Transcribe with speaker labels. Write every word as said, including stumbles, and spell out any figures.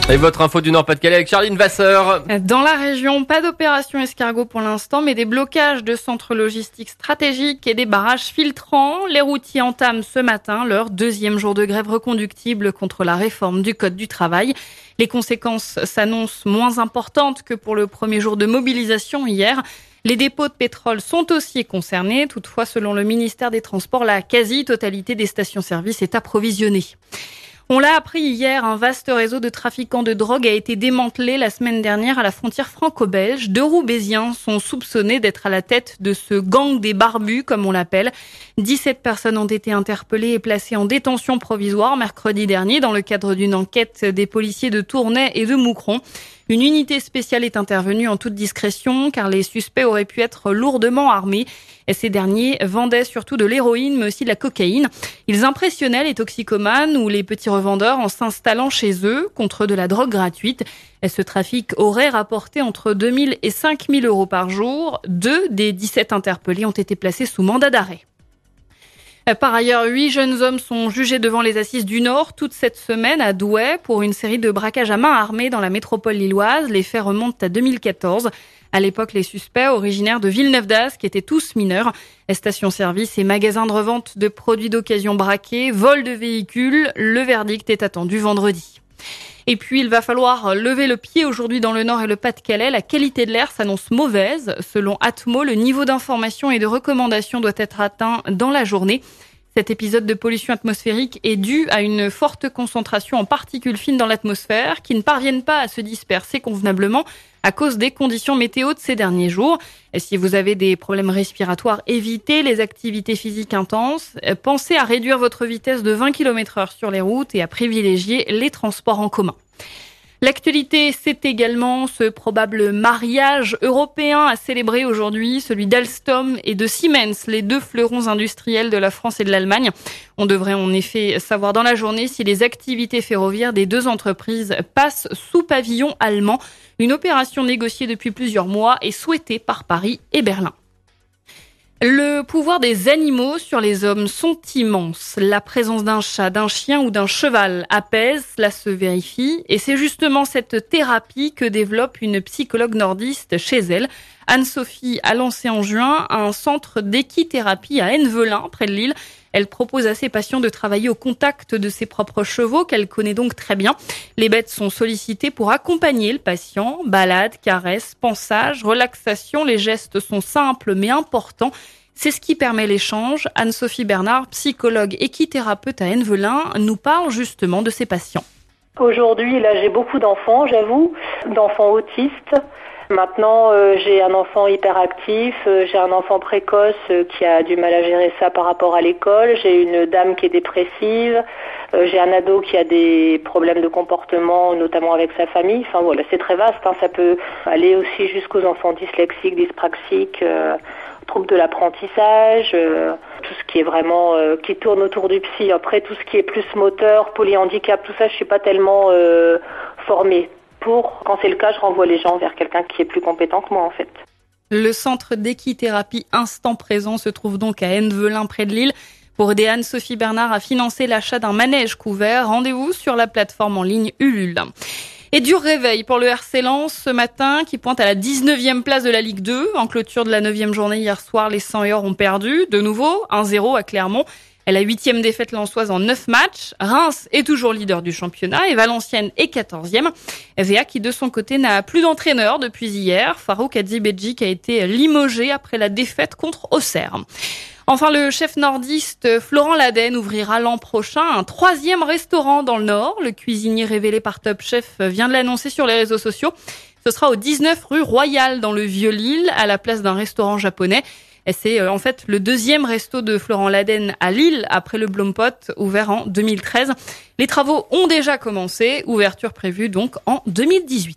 Speaker 1: Et votre info du Nord-Pas-de-Calais avec Charline Vasseur.
Speaker 2: Dans la région, pas d'opération escargot pour l'instant, mais des blocages de centres logistiques stratégiques et des barrages filtrants. Les routiers entament ce matin leur deuxième jour de grève reconductible contre la réforme du Code du travail. Les conséquences s'annoncent moins importantes que pour le premier jour de mobilisation hier. Les dépôts de pétrole sont aussi concernés. Toutefois, selon le ministère des Transports, la quasi-totalité des stations-service est approvisionnée. On l'a appris hier, un vaste réseau de trafiquants de drogue a été démantelé la semaine dernière à la frontière franco-belge. Deux Roubaisiens sont soupçonnés d'être à la tête de ce gang des barbus, comme on l'appelle. dix-sept personnes ont été interpellées et placées en détention provisoire mercredi dernier dans le cadre d'une enquête des policiers de Tournai et de Moucron. Une unité spéciale est intervenue en toute discrétion car les suspects auraient pu être lourdement armés. Et ces derniers vendaient surtout de l'héroïne mais aussi de la cocaïne. Ils impressionnaient les toxicomanes ou les petits revendeurs en s'installant chez eux contre de la drogue gratuite. Et ce trafic aurait rapporté entre deux mille et cinq mille euros par jour. Deux des dix-sept interpellés ont été placés sous mandat d'arrêt. Par ailleurs, huit jeunes hommes sont jugés devant les assises du Nord toute cette semaine à Douai pour une série de braquages à main armée dans la métropole lilloise. Les faits remontent à deux mille quatorze. À l'époque, les suspects, originaires de Villeneuve-d'Ascq, étaient tous mineurs. Stations-service et magasins de revente de produits d'occasion braqués, vol de véhicules. Le verdict est attendu vendredi. Et puis, il va falloir lever le pied aujourd'hui dans le Nord et le Pas-de-Calais. La qualité de l'air s'annonce mauvaise. Selon Atmo, le niveau d'information et de recommandation doit être atteint dans la journée. Cet épisode de pollution atmosphérique est dû à une forte concentration en particules fines dans l'atmosphère qui ne parviennent pas à se disperser convenablement à cause des conditions météo de ces derniers jours. Et si vous avez des problèmes respiratoires, évitez les activités physiques intenses. Pensez à réduire votre vitesse de vingt kilomètres heure sur les routes et à privilégier les transports en commun. L'actualité, c'est également ce probable mariage européen à célébrer aujourd'hui, celui d'Alstom et de Siemens, les deux fleurons industriels de la France et de l'Allemagne. On devrait en effet savoir dans la journée si les activités ferroviaires des deux entreprises passent sous pavillon allemand. Une opération négociée depuis plusieurs mois et souhaitée par Paris et Berlin. Le pouvoir des animaux sur les hommes sont immenses. La présence d'un chat, d'un chien ou d'un cheval apaise, cela se vérifie. Et c'est justement cette thérapie que développe une psychologue nordiste chez elle. Anne-Sophie a lancé en juin un centre d'équithérapie à Envelin, près de Lille. Elle propose à ses patients de travailler au contact de ses propres chevaux, qu'elle connaît donc très bien. Les bêtes sont sollicitées pour accompagner le patient. Balades, caresses, pansages, relaxation. Les gestes sont simples mais importants. C'est ce qui permet l'échange. Anne-Sophie Bernard, psychologue équithérapeute à Envelin, nous parle justement de ses patients.
Speaker 3: Aujourd'hui, là, j'ai beaucoup d'enfants, j'avoue, d'enfants autistes. Maintenant, euh, j'ai un enfant hyperactif, euh, j'ai un enfant précoce euh, qui a du mal à gérer ça par rapport à l'école, j'ai une dame qui est dépressive, euh, j'ai un ado qui a des problèmes de comportement, notamment avec sa famille. Enfin voilà, c'est très vaste, hein. Ça peut aller aussi jusqu'aux enfants dyslexiques, dyspraxiques, euh, troubles de l'apprentissage, euh, tout ce qui est vraiment euh, qui tourne autour du psy. Après, tout ce qui est plus moteur, polyhandicap, tout ça, je suis pas tellement euh, formée. Pour, quand c'est le cas, je renvoie les gens vers quelqu'un qui est plus compétent que moi, en fait.
Speaker 2: Le centre d'équithérapie Instant Présent se trouve donc à Envelin, près de Lille. Pour aider Anne-Sophie Bernard à financer l'achat d'un manège couvert, rendez-vous sur la plateforme en ligne Ulule. Et dur réveil pour le R C Lens ce matin, qui pointe à la dix-neuvième place de la Ligue deux. En clôture de la neuvième journée hier soir, les cent et or ont perdu. De nouveau, un zéro à Clermont. Elle a huitième défaite lensoise en neuf matchs. Reims est toujours leader du championnat et Valenciennes est quatorzième. V A qui de son côté n'a plus d'entraîneur depuis hier. Farouk Hadzibedjic a été limogé après la défaite contre Auxerre. Enfin, le chef nordiste Florent Laden ouvrira l'an prochain un troisième restaurant dans le Nord. Le cuisinier révélé par Top Chef vient de l'annoncer sur les réseaux sociaux. Ce sera au dix-neuf rue Royale dans le Vieux-Lille, à la place d'un restaurant japonais. Et c'est en fait le deuxième resto de Florent Laden à Lille après le Blompot, ouvert en deux mille treize. Les travaux ont déjà commencé, ouverture prévue donc en deux mille dix-huit.